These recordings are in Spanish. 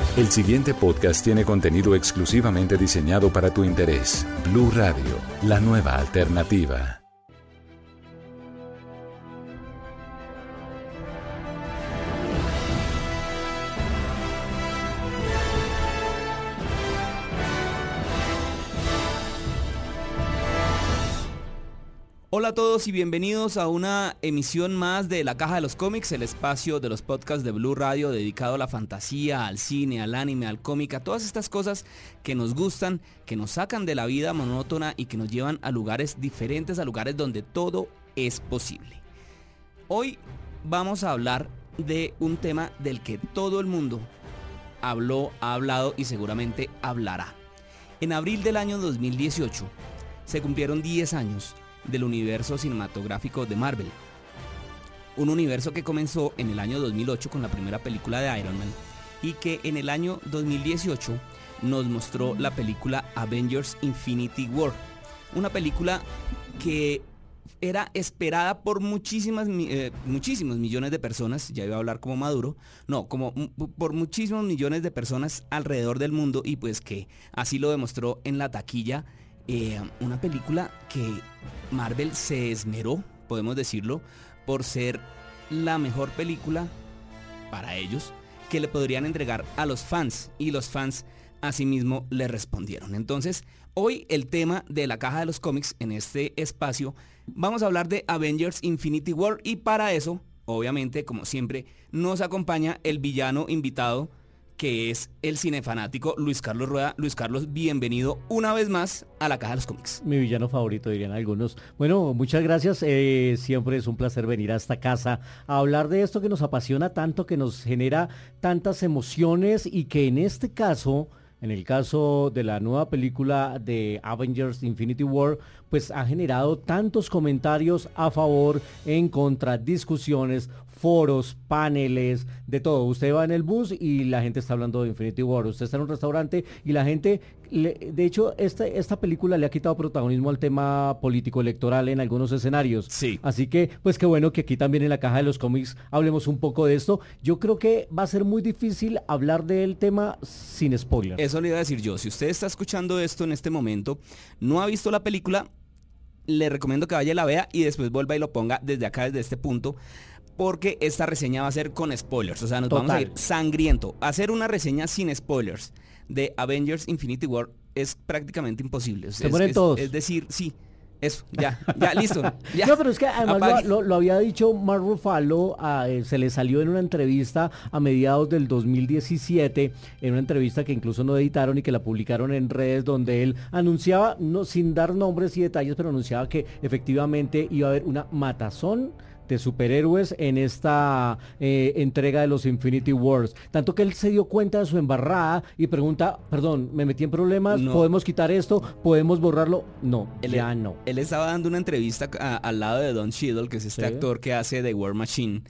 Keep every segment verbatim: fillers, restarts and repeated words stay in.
El siguiente podcast tiene contenido exclusivamente diseñado para tu interés. Blue Radio, la nueva alternativa. Hola a todos y bienvenidos a una emisión más de La Caja de los Cómics, el espacio de los podcasts de Blue Radio dedicado a la fantasía, al cine, al anime, al cómic, a todas estas cosas que nos gustan, que nos sacan de la vida monótona y que nos llevan a lugares diferentes, a lugares donde todo es posible. Hoy vamos a hablar de un tema del que todo el mundo habló, ha hablado y seguramente hablará. En abril del año dos mil dieciocho se cumplieron diez años del universo cinematográfico de Marvel. Un universo que comenzó en el año dos mil ocho con la primera película de Iron Man y que en el año dos mil dieciocho nos mostró la película Avengers Infinity War. Una película que era esperada por muchísimas, eh, muchísimos millones de personas, ya iba a hablar como Maduro, no, como por muchísimos millones de personas alrededor del mundo y pues que así lo demostró en la taquilla. Eh, una película que Marvel se esmeró, podemos decirlo, por ser la mejor película para ellos que le podrían entregar a los fans, y los fans asimismo le respondieron. Entonces, hoy el tema de La Caja de los Cómics en este espacio, vamos a hablar de Avengers Infinity War, y para eso, obviamente, como siempre, nos acompaña el villano invitado, que es el cinefanático Luis Carlos Rueda. Luis Carlos, bienvenido una vez más a La Caja de los Cómics. Mi villano favorito, dirían algunos. Bueno, muchas gracias. Eh, siempre es un placer venir a esta casa a hablar de esto que nos apasiona tanto, que nos genera tantas emociones y que en este caso, en el caso de la nueva película de Avengers Infinity War, pues ha generado tantos comentarios a favor, en contra, discusiones, foros, paneles, de todo. Usted va en el bus y la gente está hablando de Infinity War. Usted está en un restaurante y la gente, le, de hecho, esta, esta película le ha quitado protagonismo al tema político electoral en algunos escenarios. Sí. Así que, pues qué bueno que aquí también en La Caja de los Cómics hablemos un poco de esto. Yo creo que va a ser muy difícil hablar del tema sin spoilers. Eso le iba a decir yo. Si usted está escuchando esto en este momento, no ha visto la película, le recomiendo que vaya y la vea y después vuelva y lo ponga desde acá, desde este punto, porque esta reseña va a ser con spoilers. O sea, nos Total. vamos a ir sangriento. Hacer una reseña sin spoilers de Avengers Infinity War es prácticamente imposible. Se mueren todos. Es decir, sí. Eso, ya, ya, listo. Ya. No, pero es que además lo, lo, lo había dicho Mark Ruffalo, a, eh, se le salió en una entrevista a mediados del dos mil diecisiete, en una entrevista que incluso no editaron y que la publicaron en redes, donde él anunciaba, no, sin dar nombres y detalles, pero anunciaba que efectivamente iba a haber una matazón de superhéroes en esta eh, entrega de los Infinity Wars. Tanto que él se dio cuenta de su embarrada y pregunta, perdón, me metí en problemas, no. ¿Podemos quitar esto? ¿Podemos borrarlo? No, él, ya no. Él estaba dando una entrevista a, al lado de Don Cheadle, que es este ¿Sí? actor que hace The War Machine,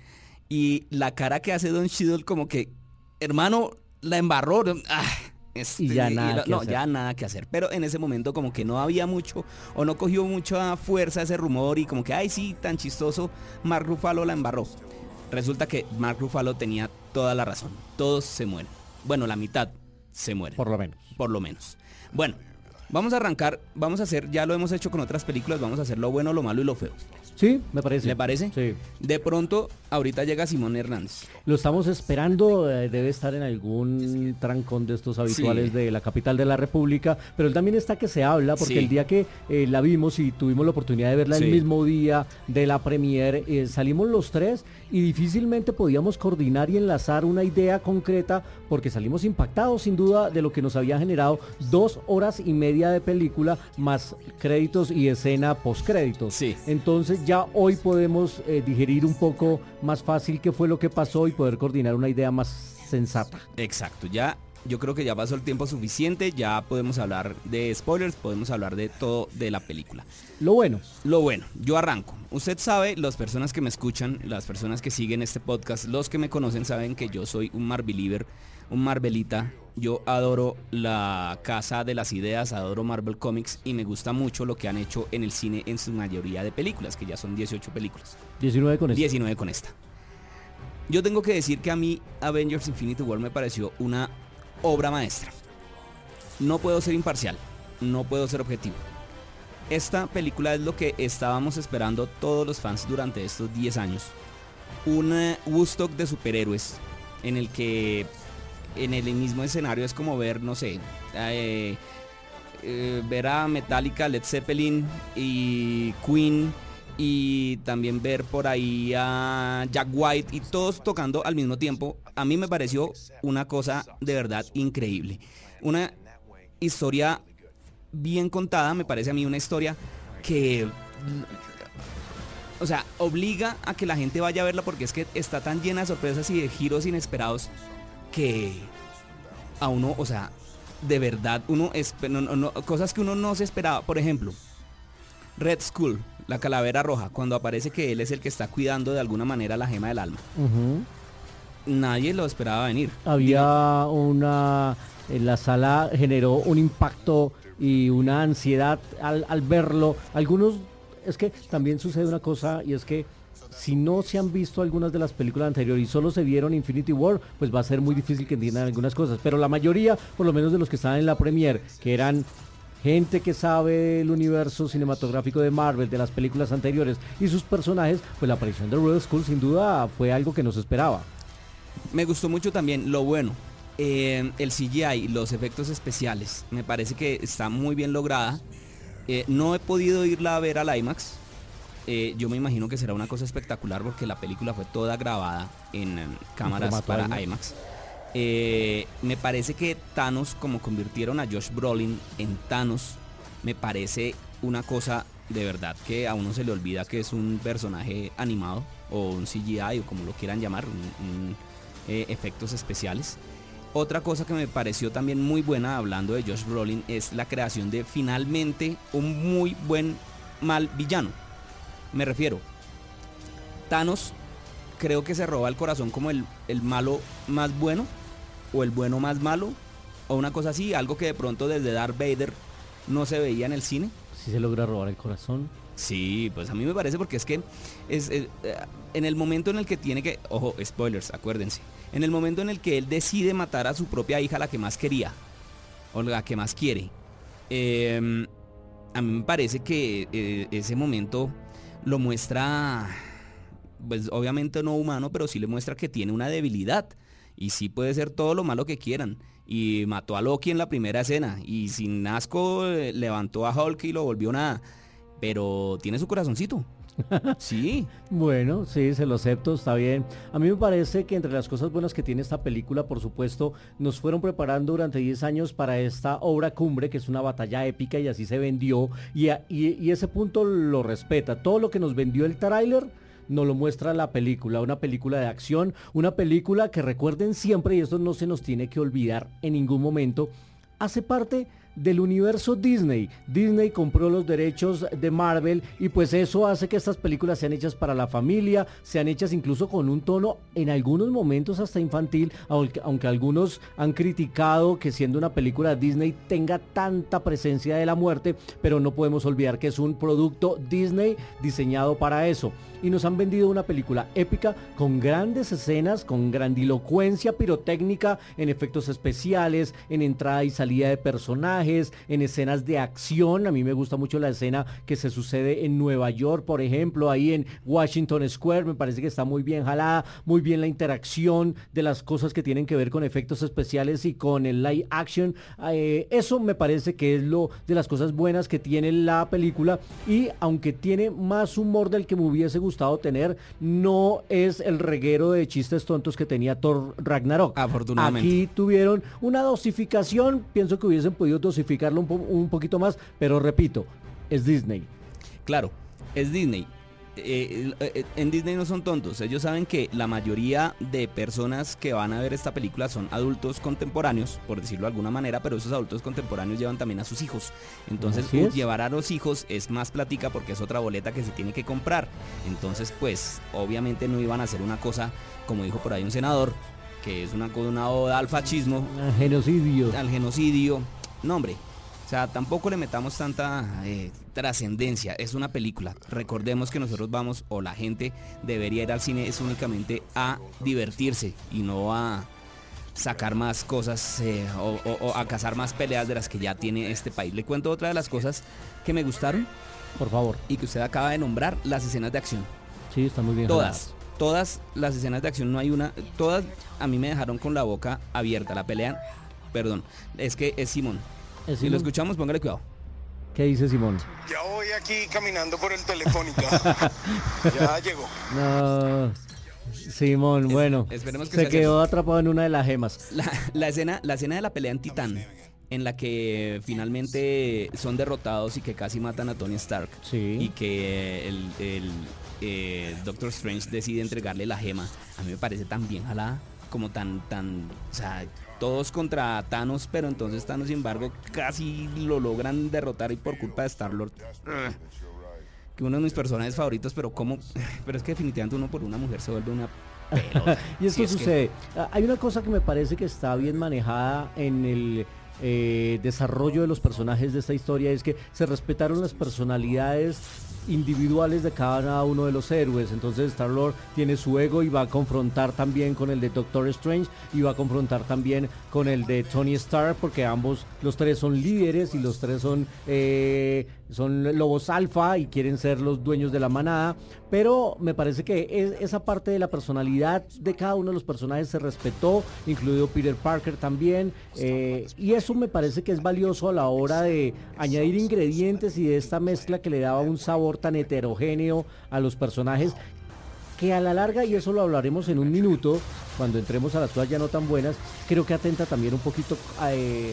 y la cara que hace Don Cheadle como que, hermano, la embarró. Ah. Este, y ya nada y lo, que no, hacer. ya nada que hacer, pero en ese momento como que no había mucho o no cogió mucha fuerza ese rumor y como que ay sí, tan chistoso, Mark Ruffalo la embarró. Resulta que Mark Ruffalo tenía toda la razón, todos se mueren, bueno, la mitad se mueren. Por lo menos. Por lo menos. Bueno, vamos a arrancar, vamos a hacer, ya lo hemos hecho con otras películas, vamos a hacer lo bueno, lo malo y lo feo. Sí, me parece. ¿Le parece? Sí. De pronto, ahorita llega Simón Hernández. Lo estamos esperando, eh, debe estar en algún trancón de estos habituales sí. de la capital de la República, pero él también está que se habla, porque sí. el día que eh, la vimos y tuvimos la oportunidad de verla sí. el mismo día de la premiere, eh, salimos los tres y difícilmente podíamos coordinar y enlazar una idea concreta, porque salimos impactados sin duda de lo que nos había generado dos horas y media de película, más créditos y escena postcréditos. Sí. Entonces ya hoy podemos eh, digerir un poco más fácil qué fue lo que pasó y poder coordinar una idea más sensata. Exacto, ya yo creo que ya pasó el tiempo suficiente, ya podemos hablar de spoilers, podemos hablar de todo de la película. Lo bueno. Lo bueno, yo arranco. Usted sabe, las personas que me escuchan, las personas que siguen este podcast, los que me conocen saben que yo soy un Marveliever, un Marvelita. Yo adoro la casa de las ideas, adoro Marvel Comics y me gusta mucho lo que han hecho en el cine en su mayoría de películas, que ya son dieciocho películas. diecinueve con esta. diecinueve con esta. Yo tengo que decir que a mí Avengers Infinity War me pareció una obra maestra. No puedo ser imparcial, no puedo ser objetivo. Esta película es lo que estábamos esperando todos los fans durante estos diez años. Un uh, Woodstock de superhéroes en el que en el mismo escenario es como ver, no sé, eh, eh, ver a Metallica, Led Zeppelin y Queen, y también ver por ahí a Jack White y todos tocando al mismo tiempo. A mí me pareció una cosa de verdad increíble. Una historia bien contada, me parece a mí una historia que, o sea, obliga a que la gente vaya a verla, porque es que está tan llena de sorpresas y de giros inesperados que a uno, o sea, de verdad, uno es, no, no, cosas que uno no se esperaba. Por ejemplo, Red Skull, la calavera roja, cuando aparece que él es el que está cuidando de alguna manera la gema del alma. Uh-huh. Nadie lo esperaba venir. Había una, en la sala generó un impacto y una ansiedad al, al verlo. Algunos, es que también sucede una cosa, y es que si no se han visto algunas de las películas anteriores y solo se vieron Infinity War, pues va a ser muy difícil que entiendan algunas cosas. Pero la mayoría, por lo menos de los que estaban en la premiere, que eran gente que sabe del universo cinematográfico de Marvel, de las películas anteriores y sus personajes, pues la aparición de Red Skull sin duda fue algo que no se esperaba. Me gustó mucho también lo bueno. Eh, el C G I, los efectos especiales, me parece que está muy bien lograda. Eh, no he podido irla a ver al IMAX. Eh, yo me imagino que será una cosa espectacular porque la película fue toda grabada en, en cámaras para IMAX. IMAX. Eh, me parece que Thanos, como convirtieron a Josh Brolin en Thanos, me parece una cosa de verdad que a uno se le olvida que es un personaje animado o un C G I o como lo quieran llamar, un, un, eh, efectos especiales. Otra cosa que me pareció también muy buena, hablando de Josh Brolin, es la creación de finalmente un muy buen mal villano. Me refiero, Thanos creo que se roba el corazón como el, el malo más bueno, o el bueno más malo, o una cosa así, algo que de pronto desde Darth Vader no se veía en el cine. ¿Sí se logra robar el corazón? Sí, pues a mí me parece, porque es que es, es, en el momento en el que tiene que, ojo, spoilers, acuérdense, en el momento en el que él decide matar a su propia hija, la que más quería, o la que más quiere, eh, a mí me parece que eh, ese momento lo muestra, pues obviamente no humano, pero sí le muestra que tiene una debilidad, y sí puede ser todo lo malo que quieran. Y mató a Loki en la primera escena, y sin asco eh, levantó a Hulk y lo volvió nada. Pero tiene su corazoncito. Sí. Bueno, sí, se lo acepto, está bien. A mí me parece que entre las cosas buenas que tiene esta película, por supuesto, nos fueron preparando durante diez años para esta obra cumbre, que es una batalla épica, y así se vendió, y, a, y, y ese punto lo respeta. Todo lo que nos vendió el tráiler nos lo muestra la película, una película de acción, una película que, recuerden siempre, y esto no se nos tiene que olvidar en ningún momento, hace parte del universo Disney. Disney compró los derechos de Marvel, y pues eso hace que estas películas sean hechas para la familia, sean hechas incluso con un tono en algunos momentos hasta infantil, aunque, aunque algunos han criticado que siendo una película Disney tenga tanta presencia de la muerte, pero no podemos olvidar que es un producto Disney diseñado para eso. Y nos han vendido una película épica con grandes escenas, con grandilocuencia pirotécnica, en efectos especiales, en entrada y salida de personajes, en escenas de acción. A mí me gusta mucho la escena que se sucede en Nueva York, por ejemplo, ahí en Washington Square. Me parece que está muy bien jalada, muy bien la interacción de las cosas que tienen que ver con efectos especiales y con el live action. Eh, eso me parece que es lo de las cosas buenas que tiene la película, y aunque tiene más humor del que me hubiese gustado gustado tener, no es el reguero de chistes tontos que tenía Thor Ragnarok. Afortunadamente. Aquí tuvieron una dosificación, pienso que hubiesen podido dosificarlo un, po un poquito más, pero repito, es Disney. Claro, es Disney. Eh, eh, en Disney no son tontos, ellos saben que la mayoría de personas que van a ver esta película son adultos contemporáneos, por decirlo de alguna manera, pero esos adultos contemporáneos llevan también a sus hijos, entonces uh, llevar a los hijos es más plática porque es otra boleta que se tiene que comprar, entonces pues obviamente no iban a hacer una cosa, como dijo por ahí un senador, que es una, una oda al fascismo, al genocidio, al genocidio, no hombre. O sea, tampoco le metamos tanta eh, trascendencia, es una película. Recordemos que nosotros vamos, o la gente debería ir al cine es únicamente a divertirse y no a, sacar más cosas eh, o, o, o a cazar más peleas de las que ya tiene este país. Le cuento otra de las cosas que me gustaron. Por favor. Y que usted acaba de nombrar, las escenas de acción. Sí, están muy bien. Todas, jaladas. todas las escenas de acción, no hay una, todas a mí me dejaron con la boca abierta. La pelea, perdón, es que es Simón. ¿Es Si Simón? lo escuchamos, póngale cuidado. ¿Qué dice Simón? Ya voy aquí caminando por el Telefónica. Ya llegó. No, Simón, Es- bueno, esperemos que se sea quedó cierto. atrapado en una de las gemas. La, la escena, la escena de la pelea en Titán, en la que finalmente son derrotados y que casi matan a Tony Stark. Sí. Y que el, el, eh, Doctor Strange decide entregarle la gema. A mí me parece tan bien jalada, como tan, tan, o sea, todos contra Thanos, pero entonces Thanos, sin embargo, casi lo logran derrotar y por culpa de Star-Lord. Ugh. Que uno de mis personajes favoritos, pero como, pero es que definitivamente uno por una mujer se vuelve una pelota. Y esto Sí, es que- sucede. Ah, Hay una cosa que me parece que está bien manejada en el eh, desarrollo de los personajes de esta historia, es que se respetaron las personalidades individuales de cada uno de los héroes. Entonces Star-Lord tiene su ego y va a confrontar también con el de Doctor Strange y va a confrontar también con el de Tony Stark, porque ambos, los tres son líderes y los tres son eh, son lobos alfa y quieren ser los dueños de la manada, pero me parece que es- esa parte de la personalidad de cada uno de los personajes se respetó, incluido Peter Parker también, eh, y eso me parece que es valioso a la hora de añadir ingredientes y de esta mezcla que le daba un sabor tan heterogéneo a los personajes, que a la larga, y eso lo hablaremos en un minuto, cuando entremos a las cosas ya no tan buenas, creo que atenta también un poquito eh,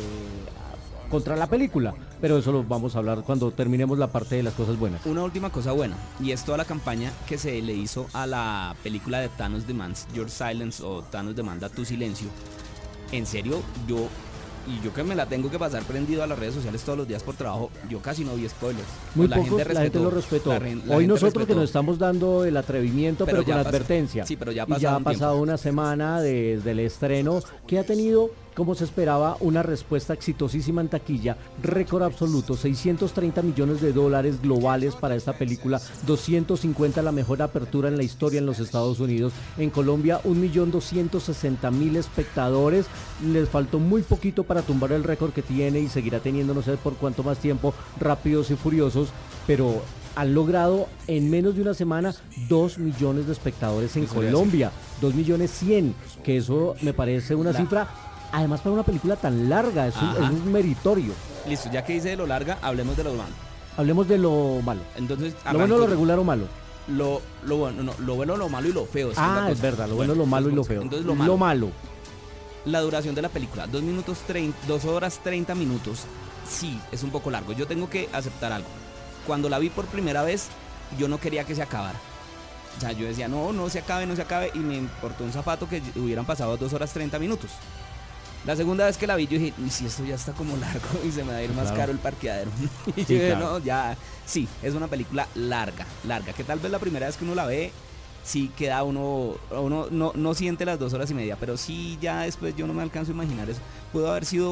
contra la película, pero eso lo vamos a hablar cuando terminemos la parte de las cosas buenas. Una última cosa buena, y es toda la campaña que se le hizo a la película de Thanos Demands Your Silence o Thanos Demanda Tu Silencio. En serio, yo, y yo que me la tengo que pasar prendido a las redes sociales todos los días por trabajo, yo casi no vi spoilers. Muy La pocos, gente la gente lo respetó. la re- la Hoy gente nosotros respetó. que nos estamos dando el atrevimiento, Pero pero, con ya pasó. advertencia. Sí, pero ya ha y ya pasado ha un pasado tiempo. una semana desde el estreno, que ha tenido, como se esperaba, una respuesta exitosísima en taquilla, récord absoluto, seiscientos treinta millones de dólares globales para esta película, doscientos cincuenta la mejor apertura en la historia en los Estados Unidos. En Colombia, un millón doscientos sesenta mil espectadores. Les faltó muy poquito para tumbar el récord que tiene y seguirá teniendo no sé por cuánto más tiempo, Rápidos y Furiosos, pero han logrado en menos de una semana dos millones de espectadores en Eso le Colombia, dos millones cien, que eso me parece una La- cifra, además para una película tan larga, es un, Ajá. es un meritorio. Listo, ya que dice de lo larga, hablemos de lo malo. Hablemos de lo malo. Entonces, Lo bueno, arranco lo yo. regular o malo. Lo, lo bueno, no, lo bueno, lo malo y lo feo. esa Ah, la es cosa. verdad, lo bueno, lo malo y lo feo. Entonces, lo malo. Lo malo. La duración de la película, dos minutos treinta, dos horas treinta minutos. Sí, es un poco largo. Yo tengo que aceptar algo. Cuando la vi por primera vez, yo no quería que se acabara. O sea, yo decía, no, no se acabe, no se acabe. Y me importó un zapato que hubieran pasado dos horas treinta minutos. La segunda vez que la vi, yo dije, y si esto ya está como largo y se me va a ir más Claro. caro el parqueadero. Y Sí, yo dije, claro. no, ya, sí, es una película larga, larga. Que tal vez la primera vez que uno la ve, sí queda uno, uno no, no siente las dos horas y media, pero sí ya después yo no me alcanzo a imaginar eso. Pudo haber sido,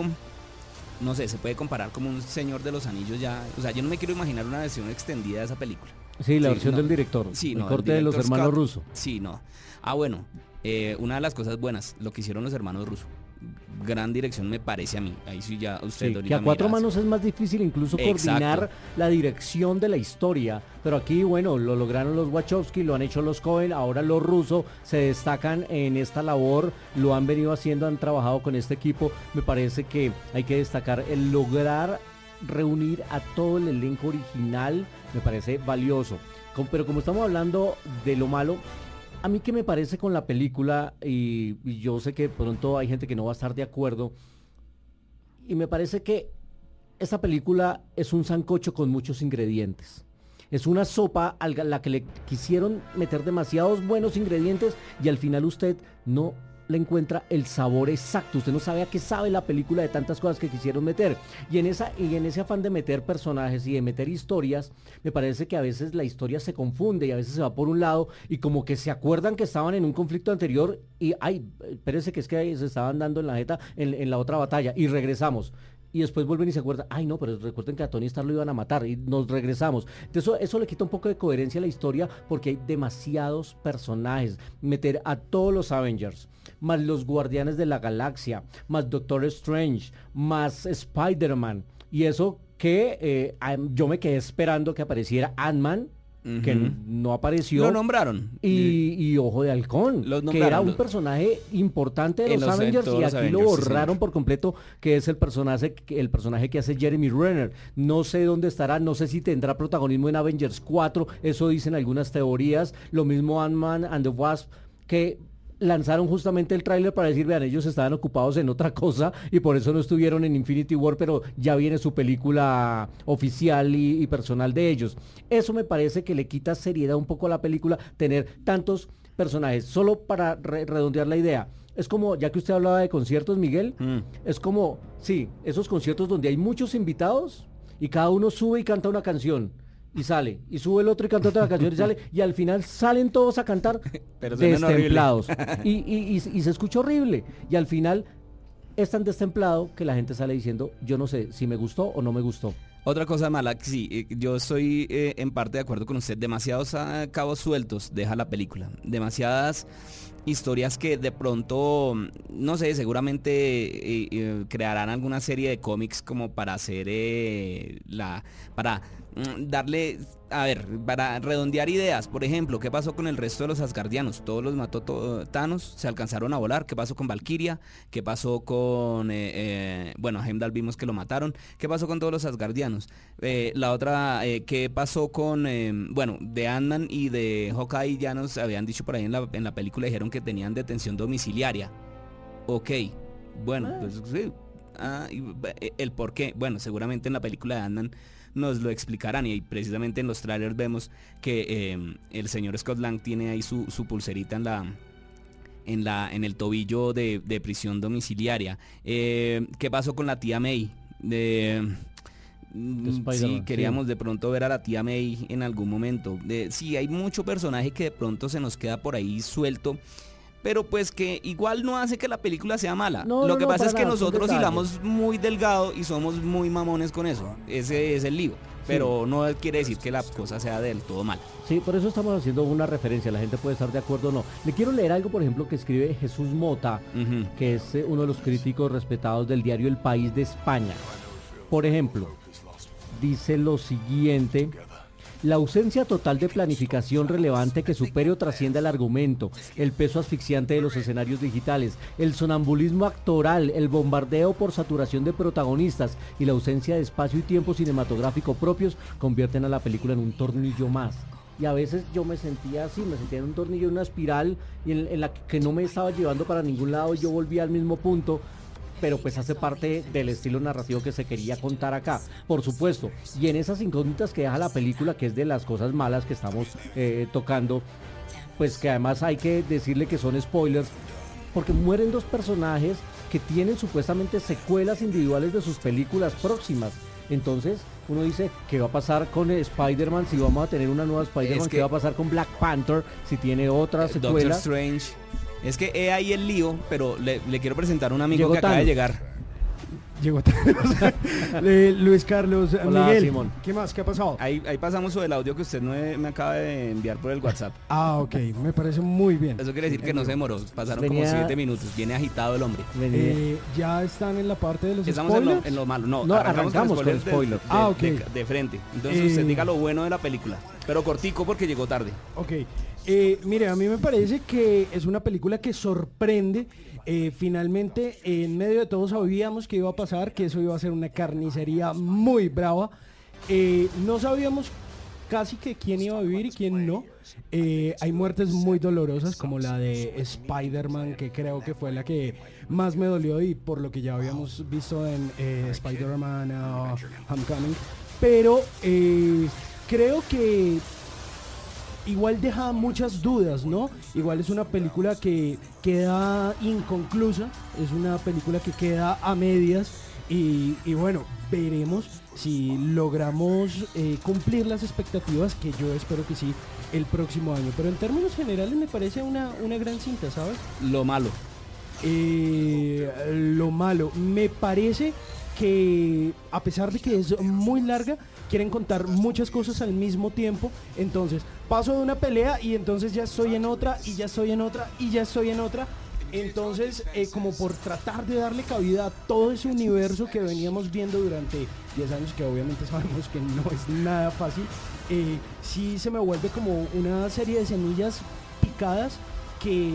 no sé, se puede comparar como un Señor de los Anillos ya. O sea, yo no me quiero imaginar una versión extendida de esa película. Sí, la Sí, versión no. del director. Sí, el no, corte el de los director's hermanos cut. rusos. Sí, no. Ah, bueno, eh, una de las cosas buenas, lo que hicieron los hermanos rusos. Gran dirección me parece a mí. Ahí sí ya usted Sí, ahorita que a me cuatro dirá. manos es más difícil incluso Exacto. coordinar la dirección de la historia, pero aquí bueno, lo lograron los Wachowski, lo han hecho los Cohen, ahora los rusos se destacan en esta labor, lo han venido haciendo, han trabajado con este equipo. Me parece que hay que destacar el lograr reunir a todo el elenco original, me parece valioso. Com- Pero como estamos hablando de lo malo, a mí que me parece con la película, y, y yo sé que pronto hay gente que no va a estar de acuerdo, y me parece que esta película es un sancocho con muchos ingredientes. Es una sopa a la que le quisieron meter demasiados buenos ingredientes y al final usted no le encuentra el sabor exacto. Usted no sabe a qué sabe la película de tantas cosas que quisieron meter. Y en esa y en ese afán de meter personajes y de meter historias, me parece que a veces la historia se confunde y a veces se va por un lado y como que se acuerdan que estaban en un conflicto anterior y ay, espérese que es que se estaban dando en la jeta en, en la otra batalla y regresamos. y después vuelven y se acuerdan, ay no, pero recuerden que a Tony Stark lo iban a matar y nos regresamos. Entonces eso, eso le quita un poco de coherencia a la historia porque hay demasiados personajes. Meter a todos los Avengers, más los Guardianes de la Galaxia, más Doctor Strange, más Spider-Man, y eso que eh, yo me quedé esperando que apareciera Ant-Man, uh-huh. que no apareció. Lo nombraron. Y, y Ojo de Halcón, que era un personaje importante de los, los Avengers, y aquí Avengers, lo borraron sí, por completo, que es el personaje, el personaje que hace Jeremy Renner. No sé dónde estará, no sé si tendrá protagonismo en Avengers cuatro, eso dicen algunas teorías. Lo mismo Ant-Man and the Wasp, que lanzaron justamente el tráiler para decir, vean, ellos estaban ocupados en otra cosa y por eso no estuvieron en Infinity War, pero ya viene su película oficial y, y personal de ellos. Eso me parece que le quita seriedad un poco a la película, tener tantos personajes. Solo para re- redondear la idea, es como, ya que usted hablaba de conciertos, Miguel, mm. es como, sí, esos conciertos donde hay muchos invitados y cada uno sube y canta una canción. Y sale, y sube el otro y canta otra canción y sale, y al final salen todos a cantar pero destemplados. Y, y, y, y se escucha horrible. Y al final es tan destemplado que la gente sale diciendo, yo no sé si me gustó o no me gustó. Otra cosa mala, sí, yo estoy eh, en parte de acuerdo con usted, demasiados uh, cabos sueltos deja la película, demasiadas historias que de pronto, no sé, seguramente eh, eh, crearán alguna serie de cómics como para hacer eh, la, para mm, darle, a ver, para redondear ideas. Por ejemplo, ¿qué pasó con el resto de los asgardianos? Todos los mató to- Thanos, se alcanzaron a volar. ¿Qué pasó con Valkyria? ¿Qué pasó con, eh, eh, bueno, a Heimdall vimos que lo mataron? ¿Qué pasó con todos los asgardianos? Eh, la otra, eh, ¿qué pasó con, eh, bueno, de Ant-Man y de Hawkeye? Ya nos habían dicho por ahí en la, en la película, dijeron que tenían detención domiciliaria. Ok, bueno, ah. pues sí. Ah, y, el por qué, bueno, seguramente en la película de Ant-Man nos lo explicarán, y precisamente en los trailers vemos que eh, el señor Scott Lang tiene ahí su, su pulserita en la en la en el tobillo de, de prisión domiciliaria. Eh, ¿qué pasó con la tía May? De, sí, queríamos sí. de pronto ver a la tía May en algún momento. De, sí, hay mucho personaje que de pronto se nos queda por ahí suelto, pero pues que igual no hace que la película sea mala. No, Lo que no, pasa no, es que nada, nosotros hilamos muy delgado y somos muy mamones con eso. Ese es el lío. Pero sí. no quiere decir que la cosa sea del todo mala. Sí, por eso estamos haciendo una referencia. La gente puede estar de acuerdo o no. Le quiero leer algo, por ejemplo, que escribe Jesús Mota, uh-huh. que es uno de los críticos respetados del diario El País de España. Por ejemplo, dice lo siguiente: la ausencia total de planificación relevante que supere o trascienda el argumento, el peso asfixiante de los escenarios digitales, el sonambulismo actoral, el bombardeo por saturación de protagonistas y la ausencia de espacio y tiempo cinematográfico propios convierten a la película en un tornillo más. Y a veces yo me sentía así, me sentía en un tornillo, en una espiral y en, en la que no me estaba llevando para ningún lado y yo volvía al mismo punto. Pero pues hace parte del estilo narrativo que se quería contar acá, por supuesto. Y en esas incógnitas que deja la película, que es de las cosas malas que estamos eh, tocando, pues que además hay que decirle que son spoilers, porque mueren dos personajes que tienen supuestamente secuelas individuales de sus películas próximas. Entonces uno dice, ¿qué va a pasar con Spider-Man? Si vamos a tener una nueva Spider-Man, es que, ¿qué va a pasar con Black Panther? Si tiene otra secuela. Doctor Strange. Es que he ahí el lío, pero le, le quiero presentar a un amigo Llegó que acaba Thanos. de llegar. Llegó eh, Luis Carlos, Hola, Miguel, Simón. ¿Qué más? ¿Qué ha pasado? Ahí, ahí pasamos sobre el audio que usted no me, me acaba de enviar por el WhatsApp. Ah, ok, me parece muy bien. Eso quiere decir que no se demoró, pasaron Venía... como siete minutos, viene agitado el hombre. Eh, ya están en la parte de los Estamos spoilers. En lo, en lo malo, no, no arrancamos, arrancamos con spoilers. De, ah, ok. De, de, de frente. Entonces eh... usted diga lo bueno de la película, pero cortico porque llegó tarde. Ok, eh, mire, a mí me parece que es una película que sorprende. Eh, finalmente, en medio de todo sabíamos que iba a pasar, que eso iba a ser una carnicería muy brava. Eh, no sabíamos casi que quién iba a vivir y quién no. Eh, hay muertes muy dolorosas, como la de Spider-Man, que creo que fue la que más me dolió, y por lo que ya habíamos visto en eh, Spider-Man uh, Homecoming. Pero eh, creo que igual deja muchas dudas, ¿no? Igual es una película que queda inconclusa, es una película que queda a medias y, y bueno, veremos si logramos eh, cumplir las expectativas, que yo espero que sí, el próximo año. Pero en términos generales me parece una, una gran cinta, ¿sabes? Lo malo. Eh, lo malo, me parece que a pesar de que es muy larga, quieren contar muchas cosas al mismo tiempo. Entonces paso de una pelea y entonces ya estoy en otra y ya estoy en otra y ya estoy en otra. Entonces eh, como por tratar de darle cabida a todo ese universo que veníamos viendo durante diez años, que obviamente sabemos que no es nada fácil, eh, sí se me vuelve como una serie de semillas picadas que...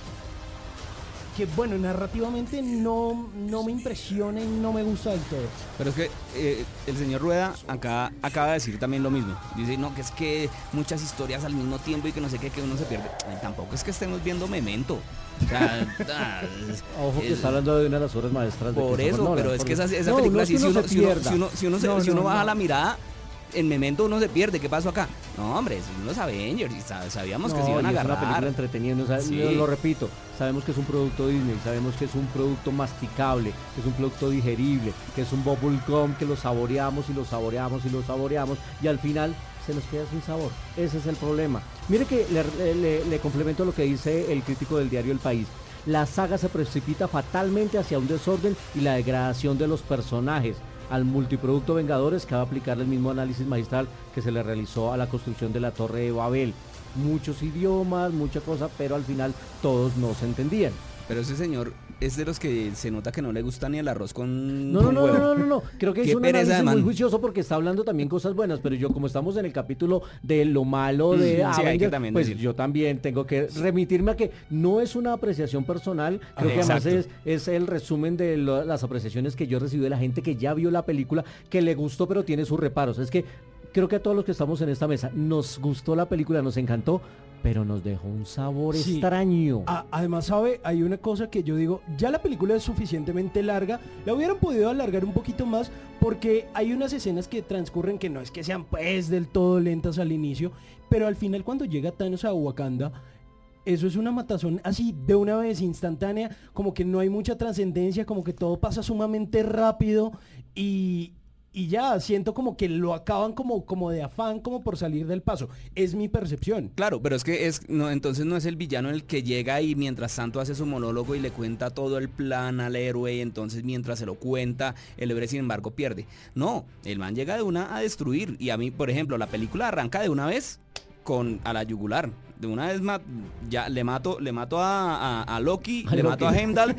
que bueno, narrativamente no, no me impresiona y no me gusta del todo. Pero es que eh, el señor Rueda acá acaba de decir también lo mismo. Dice, no, que es que muchas historias al mismo tiempo y que no sé qué, que uno se pierde. Ay, tampoco es que estemos viendo Memento. O sea, ah, Ojo que es, está hablando de una de las obras maestras de por eso, Nolan, pero es por que esa, esa no, película, no es que si, uno uno, se si, uno, pierda. si uno, si uno, se- No, si uno no, baja no. la mirada, en Memento uno se pierde. ¿Qué pasó acá? No, hombre, son los Avengers y sab- sabíamos que No, se iban a y es una agarrar. película entretenida, o sea, Sí. lo, lo repito, sabemos que es un producto Disney, sabemos que es un producto masticable, que es un producto digerible, que es un bubble gum que lo saboreamos y lo saboreamos y lo saboreamos y al final se nos queda sin sabor. Ese es el problema. Mire que le, le- le complemento lo que dice el crítico del diario El País. La saga se precipita fatalmente hacia un desorden y la degradación de los personajes. Al multiproducto Vengadores cabe aplicarle el mismo análisis magistral que se le realizó a la construcción de la Torre de Babel. Muchos idiomas, mucha cosa, pero al final todos no se entendían. Pero ese señor es de los que se nota que no le gusta ni el arroz con, No, no, con no, huevo. no, no, no, creo que Qué es un pereza de análisis muy man. juicioso porque está hablando también cosas buenas, pero yo como estamos en el capítulo de lo malo de Mm, sí, hay que Avengers, también pues decir. yo también tengo que remitirme a que no es una apreciación personal, creo Ah, que además exacto. es, es el resumen de lo- las apreciaciones que yo recibí de la gente que ya vio la película, que le gustó pero tiene sus reparos. Es que creo que a todos los que estamos en esta mesa nos gustó la película, nos encantó, pero nos dejó un sabor Sí. extraño. A- además, sabe, hay una cosa que yo digo, ya la película es suficientemente larga, la hubieran podido alargar un poquito más porque hay unas escenas que transcurren que no es que sean pues del todo lentas al inicio, pero al final cuando llega Thanos a Wakanda, eso es una matazón así de una vez instantánea, como que no hay mucha trascendencia, como que todo pasa sumamente rápido y... Y ya, siento como que lo acaban como, como de afán, como por salir del paso. Es mi percepción. Claro, pero es que es no, entonces no es el villano el que llega y mientras tanto hace su monólogo y le cuenta todo el plan al héroe y entonces mientras se lo cuenta, el héroe sin embargo pierde. No, el man llega de una a destruir y a mí, por ejemplo, la película arranca de una vez con a la yugular. De una vez ma- ya le mato, le mato a, a- a Loki, A le Loki. mato a Heimdall,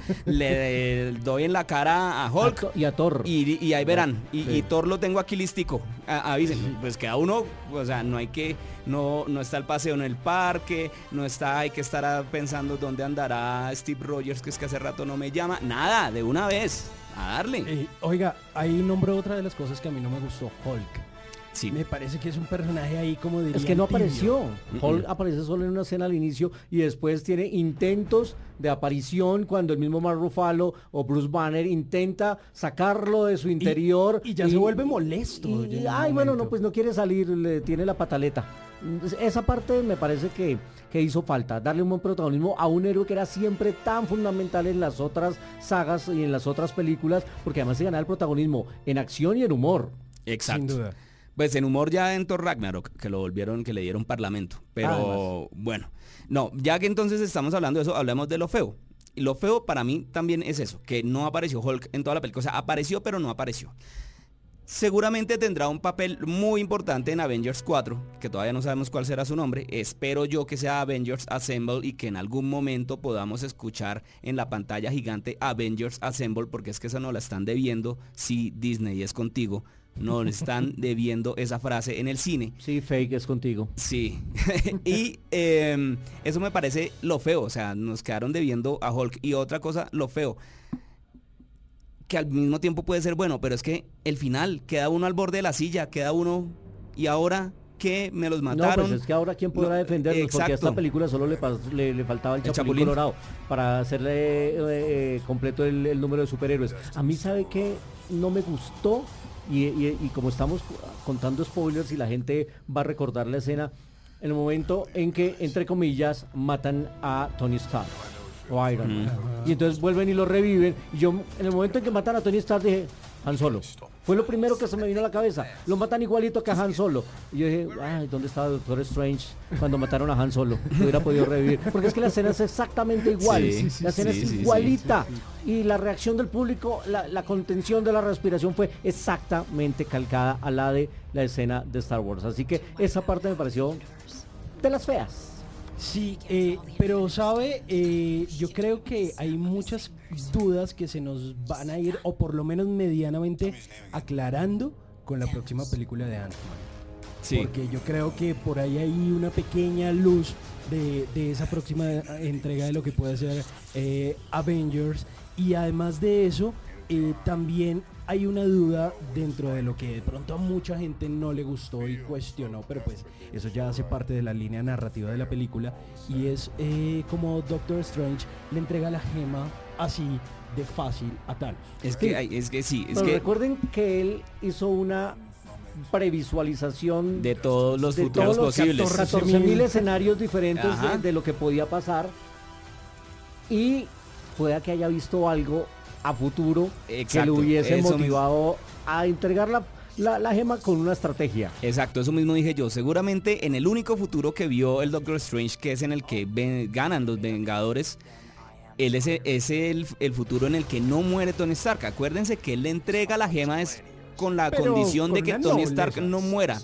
le doy en la cara a Hulk. A Thor- y a Thor. Y, y ahí verán, y, Sí. y Thor lo tengo aquí listico. A- avisen, pues queda uno, o sea, no hay que, no, no está el paseo en el parque, no está, hay que estar ah, pensando dónde andará Steve Rogers, que es que hace rato no me llama. Nada, de una vez, a darle. Eh, oiga, ahí nombro otra de las cosas que a mí no me gustó, Hulk. Sí. Me parece que es un personaje ahí como diría Es que no tibio. apareció. Mm-mm. Hulk aparece solo en una escena al inicio y después tiene intentos de aparición cuando el mismo Mark Ruffalo o Bruce Banner intenta sacarlo de su interior. y ya se vuelve molesto y- en y, un ay, bueno, momento. no, pues no quiere salir, le tiene la pataleta. Entonces, esa parte me parece que, que hizo falta, darle un buen protagonismo a un héroe que era siempre tan fundamental en las otras sagas y en las otras películas, porque además se ganaba el protagonismo en acción y en humor. Exacto. Sin duda. Pues en humor ya en Thor Ragnarok, que lo volvieron, que le dieron parlamento. Pero Además. bueno, no, ya que entonces estamos hablando de eso, hablemos de lo feo. Y lo feo para mí también es eso, que no apareció Hulk en toda la película. O sea, apareció pero no apareció. Seguramente tendrá un papel muy importante en Avengers cuatro, que todavía no sabemos cuál será su nombre. Espero yo que sea Avengers Assemble y que en algún momento podamos escuchar en la pantalla gigante Avengers Assemble, porque es que eso no la están debiendo. Si Disney es contigo, no le están debiendo esa frase en el cine. Sí, fake es contigo. Sí, y eh, eso me parece lo feo, o sea, nos quedaron debiendo a Hulk. Y otra cosa, lo feo, que al mismo tiempo puede ser bueno, pero es que el final, queda uno al borde de la silla, queda uno, y ahora que me los No, mataron. pues es que ahora quién podrá No, defendernos, porque a esta exacto. película solo le, pas- le, le faltaba el El Chapulín, Chapulín. Colorado para hacerle eh, eh, completo el, el número de superhéroes. A mí sabe que no me gustó y, y- y como estamos contando spoilers y la gente va a recordar la escena, el momento en que, entre comillas, matan a Tony Stark o Iron Man. Y entonces vuelven y lo reviven. Y yo, en el momento en que matan a Tony Stark, dije, Han Solo. Fue lo primero que se me vino a la cabeza. Lo matan igualito que a Han Solo. Y yo dije, ay, ¿dónde estaba Doctor Strange cuando mataron a Han Solo? Que hubiera podido revivir. Porque es que la escena es exactamente igual. Sí, sí, sí, la escena sí, es sí, igualita. sí, Y la reacción del público, la, la contención de la respiración fue exactamente calcada a la de la escena de Star Wars. Así que esa parte me pareció de las feas. Sí, eh, pero sabe, eh, yo creo que hay muchas dudas que se nos van a ir, o por lo menos medianamente aclarando con la próxima película de Ant-Man. Sí. Porque yo creo que por ahí hay una pequeña luz de, de esa próxima entrega de lo que puede ser eh, Avengers. Y además de eso, eh, también hay una duda dentro de lo que de pronto a mucha gente no le gustó y cuestionó, pero pues eso ya hace parte de la línea narrativa de la película, y es eh, como Doctor Strange le entrega la gema así de fácil a Thanos. Es que, hay- es que sí, es Pero que recuerden que él hizo una previsualización de todos los de futuros todos los posibles. catorce mil escenarios diferentes Ajá. de, de lo que podía pasar, y pueda que haya visto algo a futuro que Exacto, le hubiese eso motivado a entregar la, la, la gema con una estrategia. Exacto, eso mismo dije yo. Seguramente en el único futuro que vio el Doctor Strange, que es en el que ven- ganan los Vengadores, él es, es el, el futuro en el que no muere Tony Stark. Acuérdense que él le entrega la gema es con la Pero condición de con que una Tony nobleza. Stark no muera.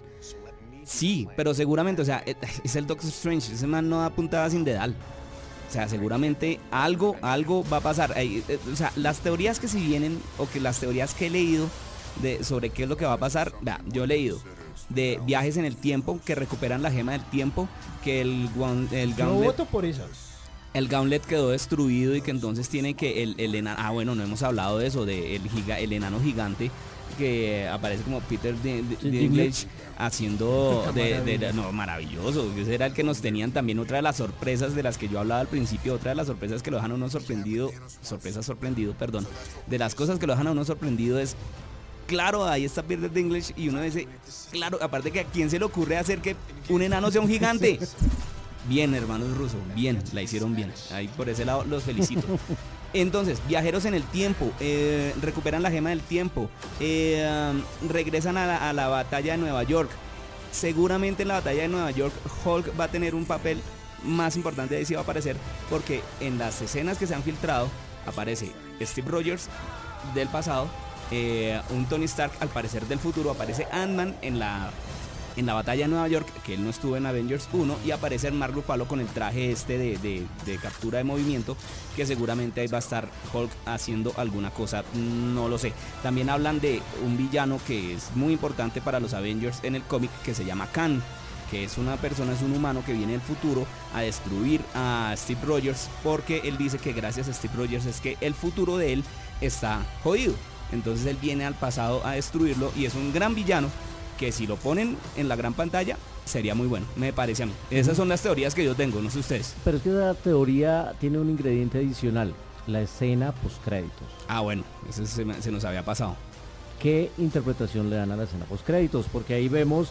Sí, pero seguramente, o sea, es el Doctor Strange, ese man no da puntada sin dedal. O sea, seguramente algo, algo va a pasar. Ay, eh, O sea, las teorías que si vienen, o que las teorías que he leído de, sobre qué es lo que va a pasar, vea, yo he leído de viajes en el tiempo, que recuperan la gema del tiempo, que el, guan- el Yo gauntlet, voto por esas. el gauntlet quedó destruido y que entonces tiene que el, el enano, ah bueno, no hemos hablado de eso, de el, giga, el enano gigante que aparece como Peter Din- Din- Sí, Dinklage haciendo de, de- de- no, maravilloso. Ese era el que nos tenían también, otra de las sorpresas de las que yo hablaba al principio, otra de las sorpresas que lo dejan a uno sorprendido, sorpresa sorprendido, perdón, de las cosas que lo dejan a uno sorprendido es, claro, ahí está Peter Dinklage y uno dice, claro, aparte que a quién se le ocurre hacer que un enano sea un gigante. Bien, hermanos rusos, bien, la hicieron bien. Ahí por ese lado los felicito. Entonces, viajeros en el tiempo, eh, recuperan la gema del tiempo, eh, um, regresan a la, a la batalla de Nueva York. Seguramente en la batalla de Nueva York Hulk va a tener un papel más importante, ahí sí va a aparecer, porque en las escenas que se han filtrado aparece Steve Rogers del pasado, eh, un Tony Stark al parecer del futuro, aparece Ant-Man en la... en la batalla de Nueva York, que él no estuvo en Avengers uno, y aparece Mark Ruffalo con el traje este de, de, de captura de movimiento, que seguramente ahí va a estar Hulk haciendo alguna cosa, no lo sé. También hablan de un villano que es muy importante para los Avengers en el cómic, que se llama Khan, que es una persona, es un humano que viene del futuro a destruir a Steve Rogers, porque él dice que gracias a Steve Rogers es que el futuro de él está jodido. Entonces él viene al pasado a destruirlo y es un gran villano que si lo ponen en la gran pantalla sería muy bueno, me parece a mí. Esas son las teorías que yo tengo, no sé ustedes. Pero es que la teoría tiene un ingrediente adicional, la escena postcréditos. Ah, bueno, eso se, me- se nos había pasado. ¿Qué interpretación le dan a la escena postcréditos? Porque ahí vemos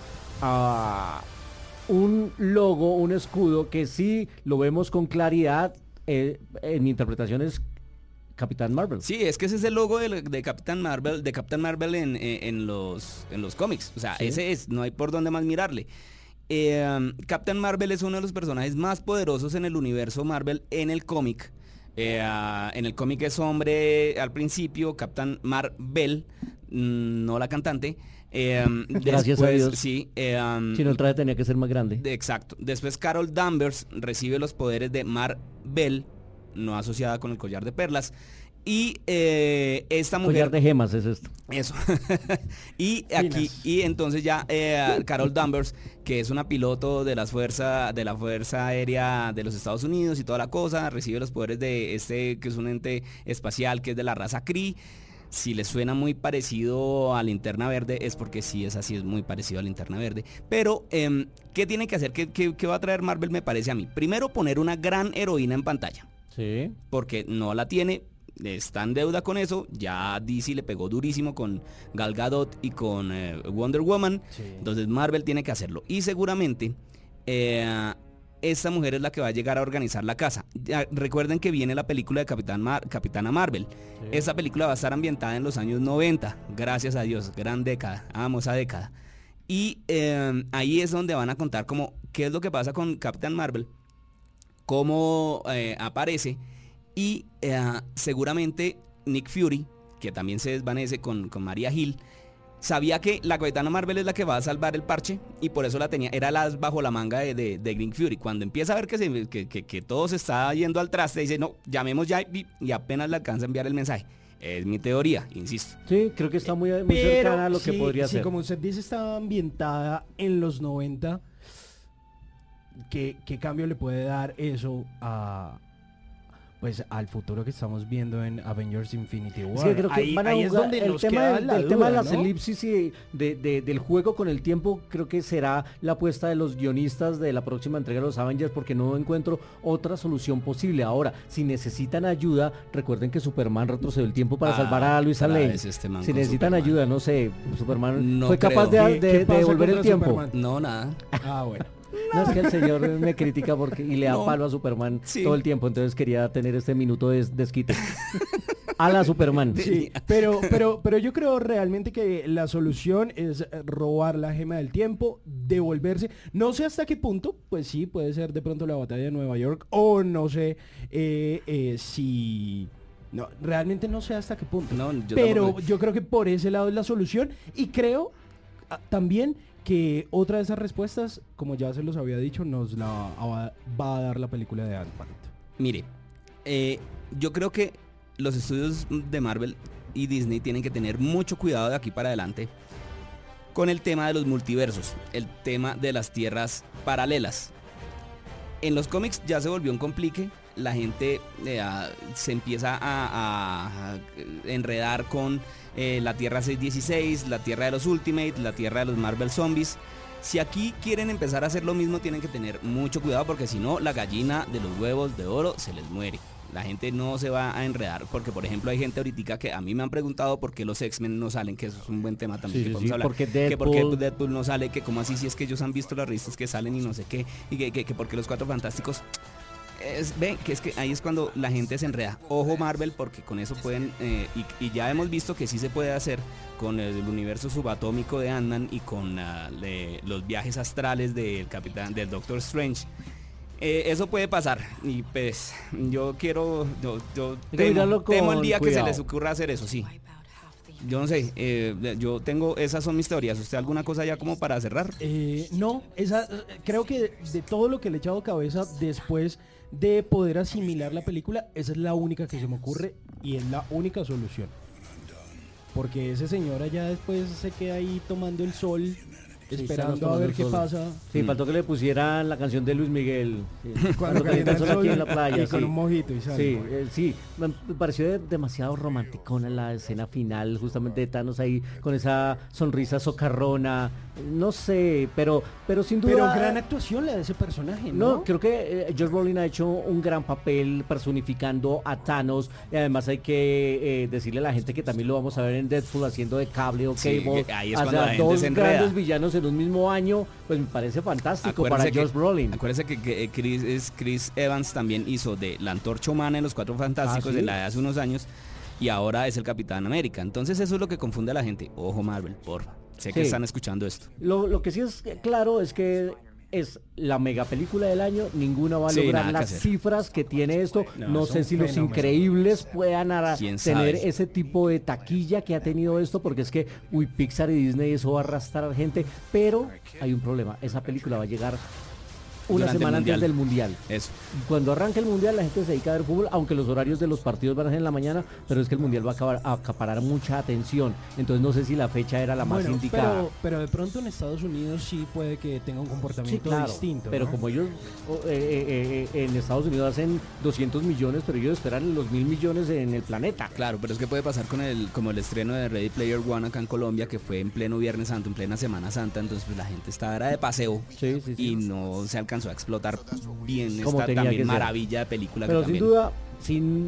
a un logo, un escudo que sí lo vemos con claridad, eh, en interpretaciones Capitán Marvel. Sí, es que ese es el logo de, de Captain Marvel, de Captain Marvel en, en- en los, en los cómics. O sea, Sí. ese es, no hay por dónde más mirarle. Eh, um, Captain Marvel es uno de los personajes más poderosos en el universo Marvel en el cómic. Eh, ah, en el cómic es hombre al principio, Captain Marvel, mm, no la cantante. Eh, um, Gracias a después, Dios. Sí, eh, um, Si no, el traje tenía que ser más grande. de- exacto. Después Carol Danvers recibe los poderes de Marvel, no asociada con el collar de perlas. Y eh, esta mujer... Collar de gemas es esto. Eso. Y aquí, y entonces ya eh, Carol Danvers, que es una piloto de las fuerzas, de la Fuerza Aérea de los Estados Unidos y toda la cosa, recibe los poderes de este, que es un ente espacial, que es de la raza Kree. Si le suena muy parecido a Linterna Verde, es porque sí es así, es muy parecido a Linterna Verde. Pero, em, ¿qué tiene que hacer? ¿Qué, qué, qué va a traer Marvel, me parece a mí? Primero, poner una gran heroína en pantalla. Sí. Porque no la tiene, está en deuda con eso. Ya D C le pegó durísimo con Gal Gadot y con eh, Wonder Woman. Sí. Entonces Marvel tiene que hacerlo. Y seguramente eh, esta mujer es la que va a llegar a organizar la casa. Ya, recuerden que viene la película de Capitán Mar- Capitana Marvel. Sí. Esta película va a estar ambientada en los años noventa, gracias a Dios, gran década, amo esa década. Y eh, ahí es donde van a contar como qué es lo que pasa con Capitán Marvel, cómo eh, aparece, y eh, seguramente Nick Fury, que también se desvanece con, con Maria Hill, sabía que la Capitana Marvel es la que va a salvar el parche y por eso la tenía, era la bajo la manga de, de, de Nick Fury. Cuando empieza a ver que, se, que, que, que todo se está yendo al traste, dice, no, llamemos ya, y apenas le alcanza a enviar el mensaje. Es mi teoría, insisto. Sí, creo que está muy, muy cercana a lo que sí, podría sí, ser. Como usted dice, estaba ambientada en los noventa. ¿Qué, qué cambio le puede dar eso a... pues al futuro que estamos viendo en Avengers Infinity War? Sí, creo que ahí, van a ahí es jugar, donde el nos tema, queda del, la el duda, tema de las ¿no? elipsis y de, de, del juego con el tiempo, creo que será la apuesta de los guionistas de la próxima entrega de los Avengers, porque no encuentro otra solución posible. Ahora, si necesitan ayuda, recuerden que Superman retrocedió el tiempo para ah, salvar a Luisa Lane. Este si necesitan Superman. ayuda, no sé, Superman no fue creo. capaz de, ¿Qué- de, qué de pasa devolver el contra tiempo. Superman? No, nada. Ah, bueno. No, es que el señor me critica porque y le da No. palo a Superman Sí. todo el tiempo, entonces quería tener este minuto de desquite. A la Superman. Sí, pero, pero, pero yo creo realmente que la solución es robar la gema del tiempo, devolverse. No sé hasta qué punto, pues sí, puede ser de pronto la batalla de Nueva York, o no sé eh, eh, si... No, realmente no sé hasta qué punto. No, yo pero tampoco. yo creo que por ese lado es la solución. Y creo ah, también que otra de esas respuestas, como ya se los había dicho, nos la va, va a dar la película de Ant-Man. Mire, eh, yo creo que los estudios de Marvel y Disney tienen que tener mucho cuidado de aquí para adelante con el tema de los multiversos, el tema de las tierras paralelas. En los cómics ya se volvió un complique, la gente eh, a, se empieza a, a, a enredar con eh, la Tierra seiscientos dieciséis, la Tierra de los Ultimate, la Tierra de los Marvel Zombies. Si aquí quieren empezar a hacer lo mismo, tienen que tener mucho cuidado, porque si no, la gallina de los huevos de oro se les muere. La gente no se va a enredar, porque por ejemplo hay gente ahorita que a mí me han preguntado por qué los X-Men no salen, que eso es un buen tema también Sí, que sí, podemos sí, hablar. porque Que por qué Deadpool- Deadpool no sale, que como así, si es que ellos han visto las revistas que salen y no sé qué, y que, que, que porque los Cuatro Fantásticos... Es, ven, que es que ahí es cuando la gente se enreda. Ojo Marvel, porque con eso pueden, eh, y, y ya hemos visto que sí se puede hacer con el, el universo subatómico de Ant-Man y con uh, de, los viajes astrales del Capitán, del Doctor Strange. Eh, eso puede pasar, y pues yo quiero, yo, yo Hay que temo, mirarlo con temo el día cuidado. que se les ocurra hacer eso, sí. Yo no sé, eh, yo tengo, esas son mis teorías. ¿Usted alguna cosa ya como para cerrar? Eh, no, esa, creo que de todo lo que le he echado cabeza después de poder asimilar la película, esa es la única que se me ocurre y es la única solución. Porque ese señor allá después se queda ahí tomando el sol, Sí, esperando estamos a ver tomando qué el sol. pasa. Sí, Mm. faltó que le pusieran la canción de Luis Miguel. Sí. Cuando Cuando calienta calienta el el sol sol aquí en la playa. y con sí. un mojito y sale. Sí, eh, sí, me me pareció de- demasiado romanticona la escena final, justamente de Thanos ahí con esa sonrisa socarrona, no sé, pero pero sin duda... Pero gran actuación la de ese personaje, ¿no? No, creo que eh, Josh Brolin ha hecho un gran papel personificando a Thanos, y además hay que eh, decirle a la gente que también lo vamos a ver en Deadpool haciendo de Cable o Sí, Cable, que ahí es o cuando sea, la gente dos se enreda. grandes villanos en un mismo año, pues me parece fantástico para Acuérdese Josh que- Brolin. Acuérdese que, que Chris, es- Chris Evans también hizo de la Antorcha Humana en los Cuatro Fantásticos ¿Ah, sí? de la de hace unos años, y ahora es el Capitán América. Entonces eso es lo que confunde a la gente. Ojo Marvel, porfa. Sé que Sí. están escuchando esto. Lo, lo que sí es claro es que es la mega película del año, ninguna va a Sí, lograr nada que las hacer. cifras que tiene esto, No, no, es sé un si los fenómeno. Increíbles puedan ara- ¿Quién tener sabe? ese tipo de taquilla que ha tenido esto, porque es que, uy, Pixar y Disney eso va a arrastrar gente, pero hay un problema, esa película va a llegar una Durante el semana Mundial. antes del Mundial. Eso. Cuando arranque el Mundial la gente se dedica a ver fútbol, aunque los horarios de los partidos van a ser en la mañana, pero es que el Mundial va a, acabar, a acaparar mucha atención, entonces no sé si la fecha era la más Bueno, indicada. pero, pero de pronto en Estados Unidos sí puede que tenga un Sí, comportamiento claro, distinto. pero ¿no? como ellos o, eh, eh, eh, en Estados Unidos hacen doscientos millones, pero ellos esperan los mil millones en el planeta. Claro, pero es que puede pasar con el como el estreno de Ready Player One acá en Colombia, que fue en pleno Viernes Santo, en plena Semana Santa. Entonces pues la gente estaba era de paseo Sí, sí, sí. y no se alcanzó a explotar bien Como esta tenía que también ser. maravilla de película. Pero que sin también... duda, sin,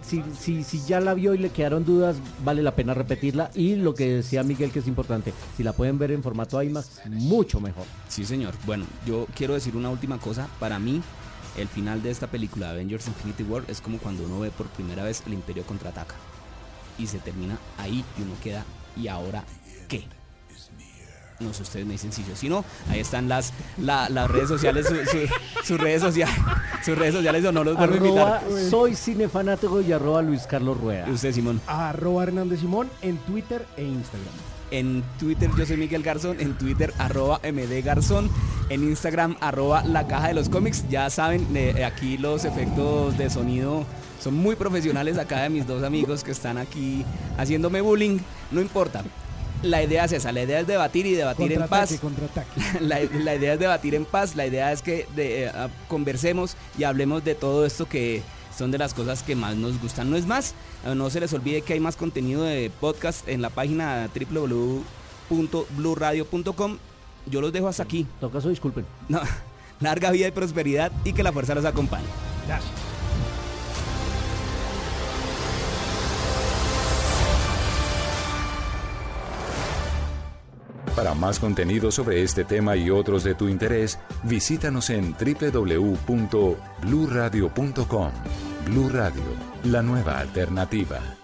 si, si, si ya la vio y le quedaron dudas, vale la pena repetirla. Y lo que decía Miguel, que es importante, si la pueden ver en formato IMAX, mucho mejor. Sí, señor. Bueno, yo quiero decir una última cosa. Para mí, el final de esta película, Avengers Infinity War, es como cuando uno ve por primera vez el Imperio contraataca. Y se termina ahí y uno queda, ¿y ahora qué? No sé, ustedes me dicen si yo, si no, ahí están las, la, las redes sociales, su, su, sus redes sociales, sus redes sociales, o no los vuelvo a Arroba invitar. soy cinefanático y arroba Luis Carlos Rueda. ¿Y usted, Simón? Arroba Hernández Simón en Twitter e Instagram. En Twitter yo soy Miguel Garzón, en Twitter arroba mdgarzón, en Instagram arroba la caja de los cómics. Ya saben, eh, aquí los efectos de sonido son muy profesionales acá de mis dos amigos que están aquí haciéndome bullying. No importa, la idea es esa, la idea es debatir y debatir en paz. Contraataque. La, la idea es debatir en paz, la idea es que de, uh, conversemos y hablemos de todo esto que son de las cosas que más nos gustan. No es más, no se les olvide que hay más contenido de podcast en la página doble u doble u doble u punto blue radio punto com. Yo los dejo hasta aquí. Toca eso, disculpen. No, larga vida y prosperidad y que la fuerza los acompañe. Gracias. Para más contenido sobre este tema y otros de tu interés, visítanos en doble u doble u doble u punto blue radio punto com. Blue Radio, la nueva alternativa.